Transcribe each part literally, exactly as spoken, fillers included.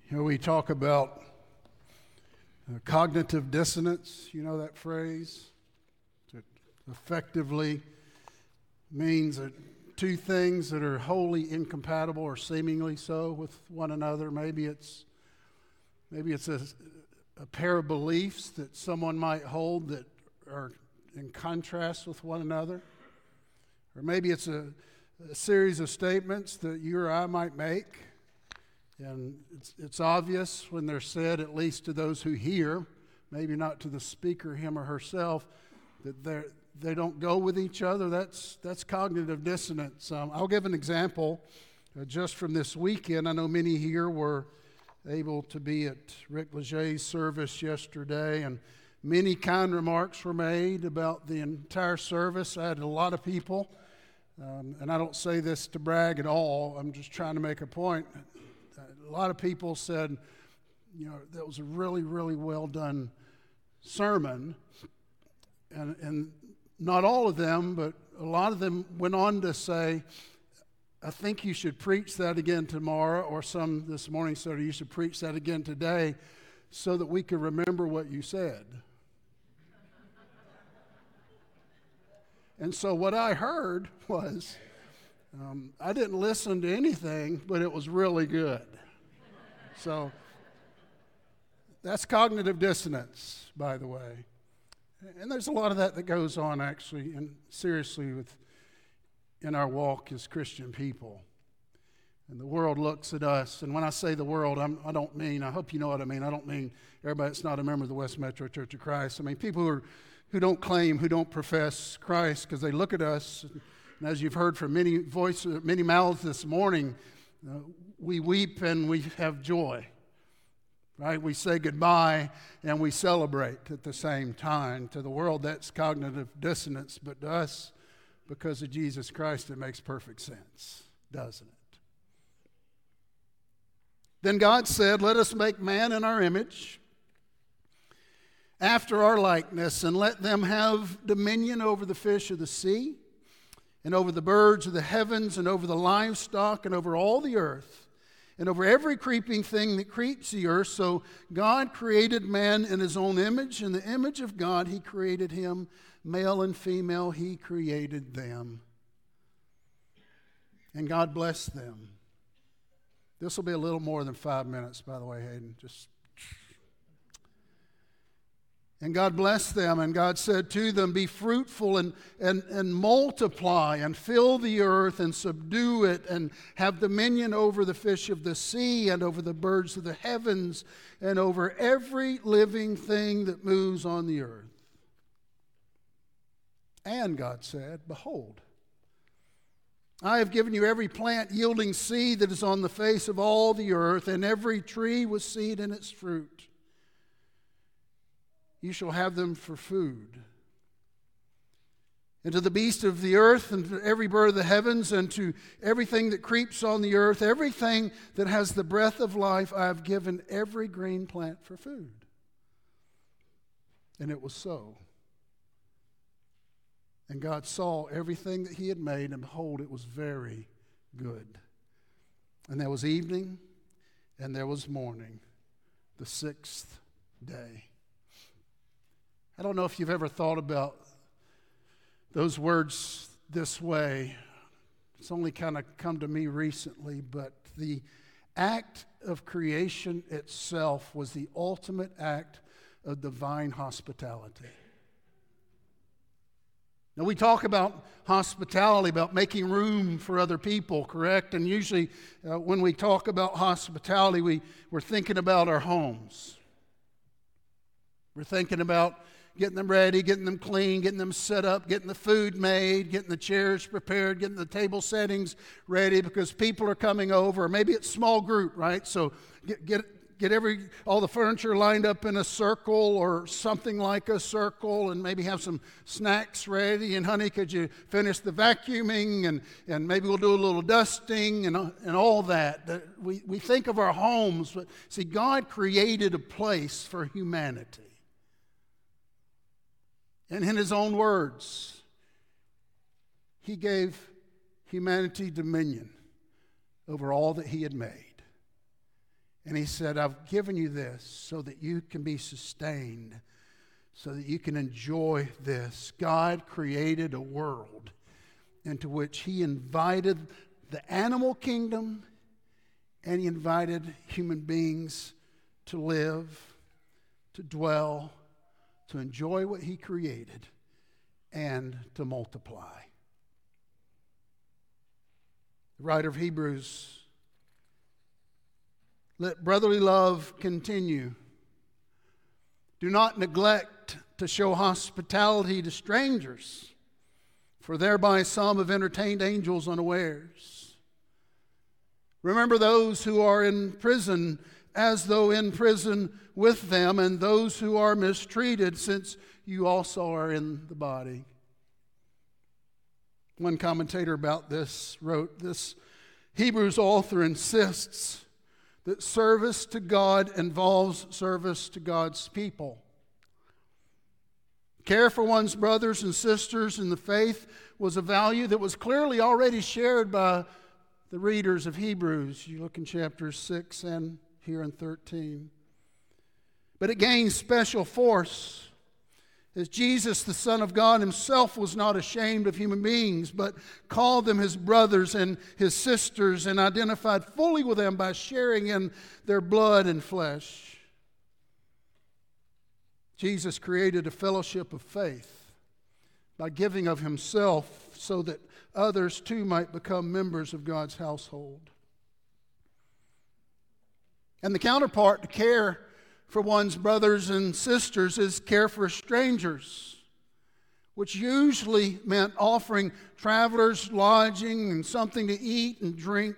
You know, we talk about uh, cognitive dissonance. You know that phrase? It effectively means that two things that are wholly incompatible or seemingly so with one another. Maybe it's maybe it's a, a pair of beliefs that someone might hold that are in contrast with one another. Or maybe it's a, a series of statements that you or I might make. And it's, it's obvious when they're said, at least to those who hear, maybe not to the speaker, him or herself, that they're, they don't go with each other. That's, that's cognitive dissonance. Um, I'll give an example uh, just from this weekend. I know many here were able to be at Rick Leger's service yesterday, and many kind remarks were made about the entire service. I had a lot of people, um, and I don't say this to brag at all. I'm just trying to make a point. A lot of people said, you know, that was a really, really well done sermon. And, and not all of them, but a lot of them went on to say, I think you should preach that again tomorrow, or some this morning said, you should preach that again today so that we can remember what you said. And so what I heard was, um, I didn't listen to anything, but it was really good. So that's cognitive dissonance, by the way. And there's a lot of that that goes on, actually, and seriously, with in our walk as Christian people. And the world looks at us, and when I say the world, I'm, I don't mean, I hope you know what I mean, I don't mean everybody that's not a member of the West Metro Church of Christ. I mean people who, are, who don't claim, who don't profess Christ, because they look at us, and as you've heard from many voices, many mouths this morning, uh, we weep and we have joy, right? We say goodbye and we celebrate at the same time. To the world, that's cognitive dissonance, but to us, because of Jesus Christ, it makes perfect sense, doesn't it? Then God said, let us make man in our image, after our likeness, and let them have dominion over the fish of the sea, and over the birds of the heavens, and over the livestock, and over all the earth, and over every creeping thing that creeps the earth. So God created man in his own image. In the image of God, he created him. Male and female, he created them. And God blessed them. This will be a little more than five minutes, by the way, Hayden. Just And God blessed them, and God said to them, be fruitful and, and, and multiply and fill the earth and subdue it and have dominion over the fish of the sea and over the birds of the heavens and over every living thing that moves on the earth. And God said, behold, I have given you every plant yielding seed that is on the face of all the earth, and every tree with seed in its fruit. You shall have them for food. And to the beast of the earth, and to every bird of the heavens, and to everything that creeps on the earth, everything that has the breath of life, I have given every green plant for food. And it was so. And God saw everything that he had made, and behold, it was very good. And there was evening, and there was morning, the sixth day. I don't know if you've ever thought about those words this way. It's only kind of come to me recently, but the act of creation itself was the ultimate act of divine hospitality. Now, we talk about hospitality, about making room for other people, correct? And usually uh, when we talk about hospitality, we, we're thinking about our homes. We're thinking about getting them ready, getting them clean, getting them set up, getting the food made, getting the chairs prepared, getting the table settings ready because people are coming over. Or maybe it's small group, right? So get get get every all the furniture lined up in a circle or something like a circle, and maybe have some snacks ready. And honey, could you finish the vacuuming? And and maybe we'll do a little dusting and and all that. We we think of our homes, but see, God created a place for humanity. And in his own words, he gave humanity dominion over all that he had made. And he said, I've given you this so that you can be sustained, so that you can enjoy this. God created a world into which he invited the animal kingdom and he invited human beings to live, to dwell, to enjoy what he created, and to multiply. The writer of Hebrews, let brotherly love continue. Do not neglect to show hospitality to strangers, for thereby some have entertained angels unawares. Remember those who are in prison as though in prison with them, and those who are mistreated, since you also are in the body. One commentator about this wrote, this Hebrews author insists that service to God involves service to God's people. Care for one's brothers and sisters in the faith was a value that was clearly already shared by the readers of Hebrews. You look in chapters six and here in thirteen. But it gains special force as Jesus, the Son of God himself, was not ashamed of human beings, but called them his brothers and his sisters and identified fully with them by sharing in their blood and flesh. Jesus created a fellowship of faith by giving of himself so that others too might become members of God's household. And the counterpart to care for one's brothers and sisters is care for strangers, which usually meant offering travelers lodging and something to eat and drink.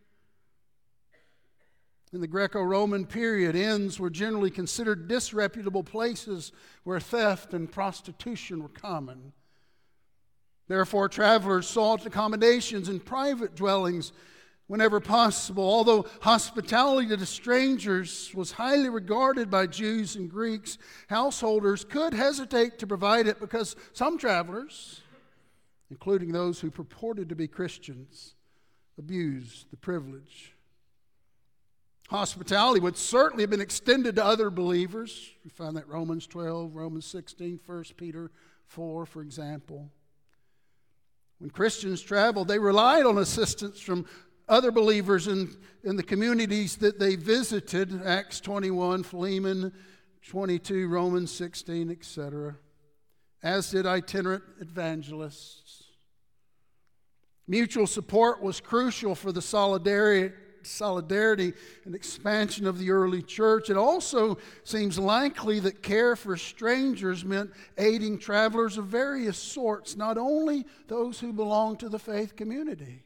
In the Greco-Roman period, inns were generally considered disreputable places where theft and prostitution were common. Therefore, travelers sought accommodations in private dwellings whenever possible. Although hospitality to strangers was highly regarded by Jews and Greeks, householders could hesitate to provide it because some travelers, including those who purported to be Christians, abused the privilege. Hospitality would certainly have been extended to other believers. We find that Romans twelve, Romans sixteen, First Peter four, for example. When Christians traveled, they relied on assistance from other believers in, in the communities that they visited, Acts twenty-one, Philemon twenty-two, Romans sixteen, et cetera, as did itinerant evangelists. Mutual support was crucial for the solidarity, solidarity and expansion of the early church. It also seems likely that care for strangers meant aiding travelers of various sorts, not only those who belonged to the faith community.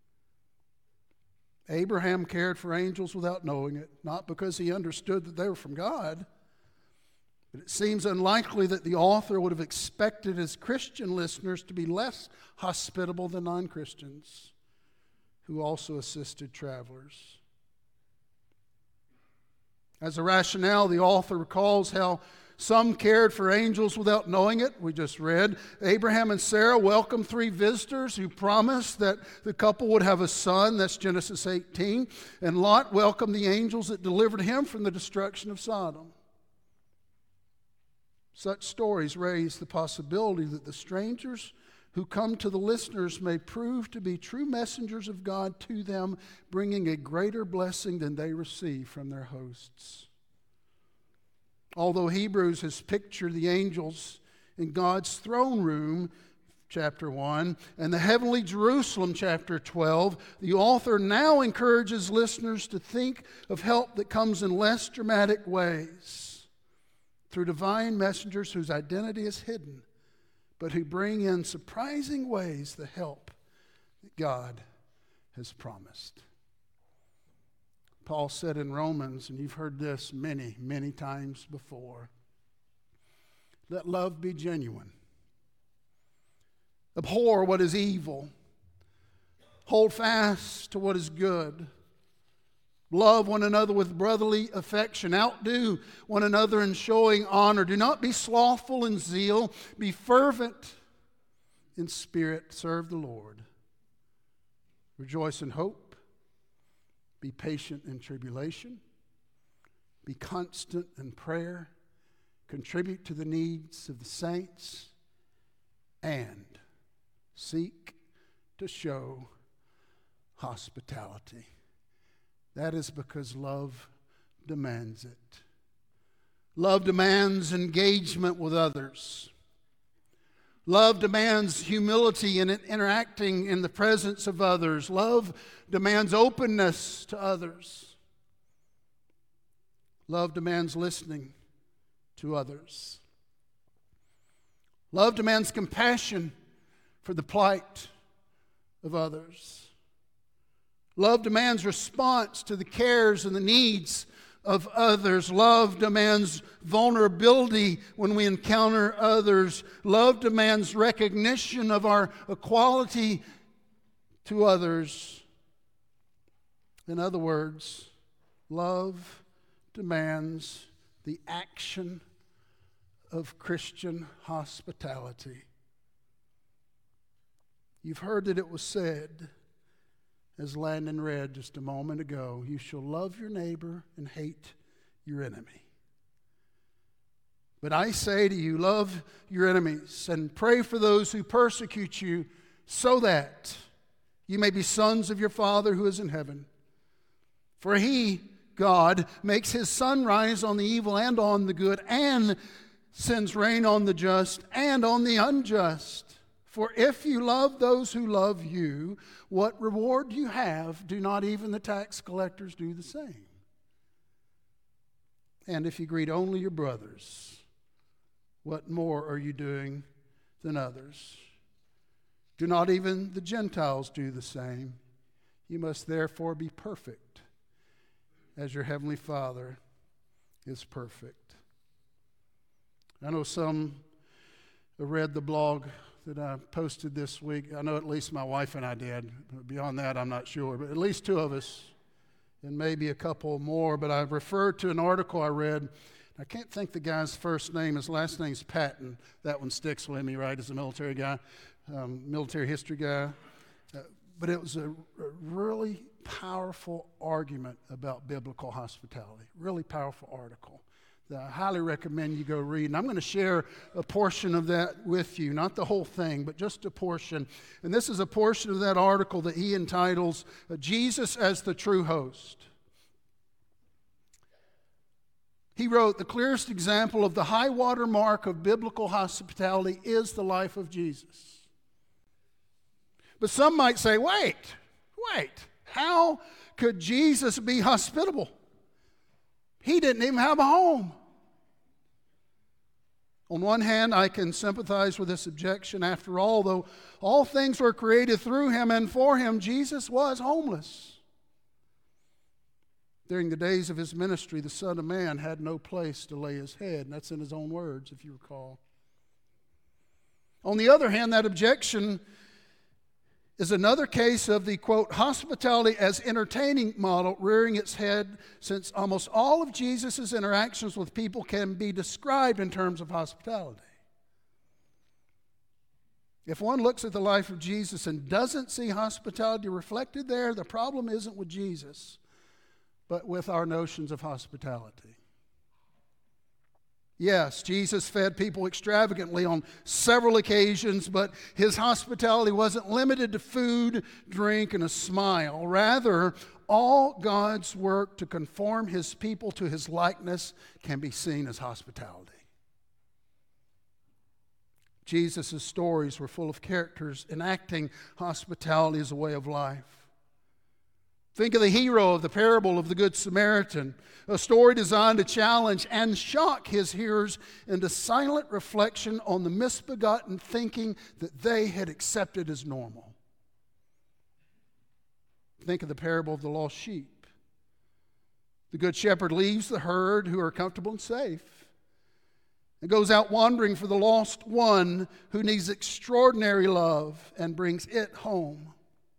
Abraham cared for angels without knowing it, not because he understood that they were from God, but it seems unlikely that the author would have expected his Christian listeners to be less hospitable than non-Christians who also assisted travelers. As a rationale, the author recalls how some cared for angels without knowing it. We just read, Abraham and Sarah welcomed three visitors who promised that the couple would have a son. That's Genesis eighteen. And Lot welcomed the angels that delivered him from the destruction of Sodom. Such stories raise the possibility that the strangers who come to the listeners may prove to be true messengers of God to them, bringing a greater blessing than they receive from their hosts. Although Hebrews has pictured the angels in God's throne room, chapter one, and the heavenly Jerusalem, chapter twelve, the author now encourages listeners to think of help that comes in less dramatic ways through divine messengers whose identity is hidden, but who bring in surprising ways the help that God has promised. Paul said in Romans, and you've heard this many, many times before, let love be genuine. Abhor what is evil. Hold fast to what is good. Love one another with brotherly affection. Outdo one another in showing honor. Do not be slothful in zeal. Be fervent in spirit. Serve the Lord. Rejoice in hope. Be patient in tribulation. be constant in prayer, contribute to the needs of the saints, and seek to show hospitality. That is because love demands it. Love demands engagement with others. Love demands humility in interacting in the presence of others. Love demands openness to others. Love demands listening to others. Love demands compassion for the plight of others. Love demands response to the cares and the needs of others. Love demands vulnerability when we encounter others. Love demands recognition of our equality to others. In other words, love demands the action of Christian hospitality. You've heard that it was said, as Landon read just a moment ago, you shall love your neighbor and hate your enemy. But I say to you, love your enemies and pray for those who persecute you, so that you may be sons of your Father who is in heaven. For he, God, makes his sun rise on the evil and on the good, and sends rain on the just and on the unjust. For if you love those who love you, what reward you have? Do not even the tax collectors do the same? And if you greet only your brothers, what more are you doing than others? Do not even the Gentiles do the same? You must therefore be perfect, as your heavenly Father is perfect. I know some read the blog that I posted this week. I know at least my wife and I did. Beyond that, I'm not sure. But at least two of us, and maybe a couple more. But I referred to an article I read. I can't think the guy's first name. His last name's Patton. That one sticks with me, right, as a military guy, um, military history guy. Uh, but it was a, a really powerful argument about biblical hospitality. Really powerful article that I highly recommend you go read. And I'm going to share a portion of that with you, not the whole thing, but just a portion. And this is a portion of that article that he entitles, Jesus as the True Host. He wrote, the clearest example of the high water mark of biblical hospitality is the life of Jesus. But some might say, wait, wait, how could Jesus be hospitable? He didn't even have a home. On one hand, I can sympathize with this objection. After all, though all things were created through him and for him, Jesus was homeless. During the days of his ministry, the Son of Man had no place to lay his head. And that's in his own words, if you recall. On the other hand, that objection is another case of the, quote, hospitality as entertaining model rearing its head, since almost all of Jesus' interactions with people can be described in terms of hospitality. If one looks at the life of Jesus and doesn't see hospitality reflected there, the problem isn't with Jesus, but with our notions of hospitality. Yes, Jesus fed people extravagantly on several occasions, but his hospitality wasn't limited to food, drink, and a smile. Rather, all God's work to conform his people to his likeness can be seen as hospitality. Jesus' stories were full of characters enacting hospitality as a way of life. Think of the hero of the parable of the Good Samaritan, a story designed to challenge and shock his hearers into silent reflection on the misbegotten thinking that they had accepted as normal. Think of the parable of the lost sheep. The Good Shepherd leaves the herd who are comfortable and safe and goes out wandering for the lost one who needs extraordinary love and brings it home.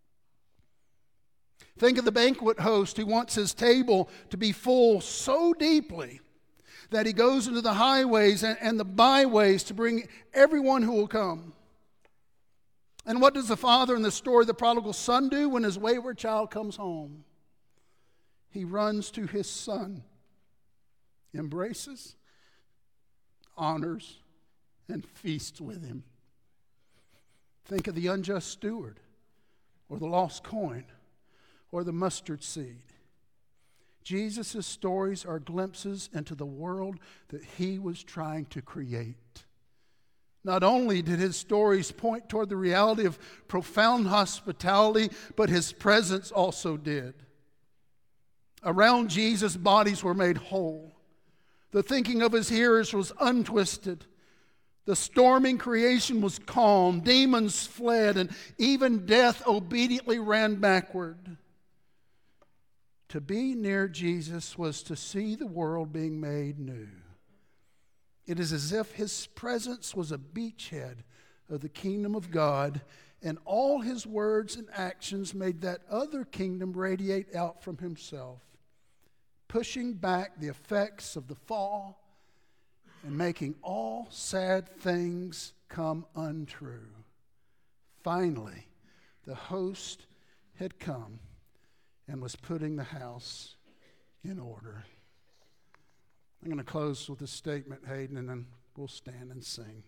Think of the banquet host who wants his table to be full so deeply that he goes into the highways and, and the byways to bring everyone who will come. And what does the father in the story of the prodigal son do when his wayward child comes home? He runs to his son embraces, honors, and feasts with him. Think of the unjust steward, or the lost coin, or the mustard seed. Jesus' stories are glimpses into the world that he was trying to create. Not only did his stories point toward the reality of profound hospitality, but his presence also did. Around Jesus, bodies were made whole. The thinking of his hearers was untwisted. The storming creation was calm. Demons fled, and even death obediently ran backward. To be near Jesus was to see the world being made new. It is as if his presence was a beachhead of the kingdom of God, and all his words and actions made that other kingdom radiate out from himself, pushing back the effects of the fall and making all sad things come untrue. Finally, the host had come and was putting the house in order. I'm going to close with a statement, Hayden, and then we'll stand and sing.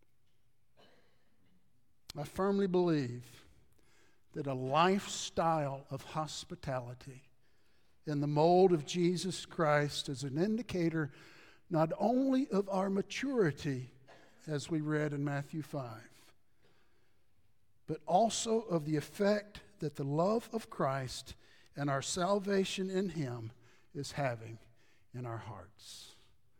I firmly believe that a lifestyle of hospitality in the mold of Jesus Christ is an indicator not only of our maturity, as we read in Matthew five, but also of the effect that the love of Christ and our salvation in him is having in our hearts.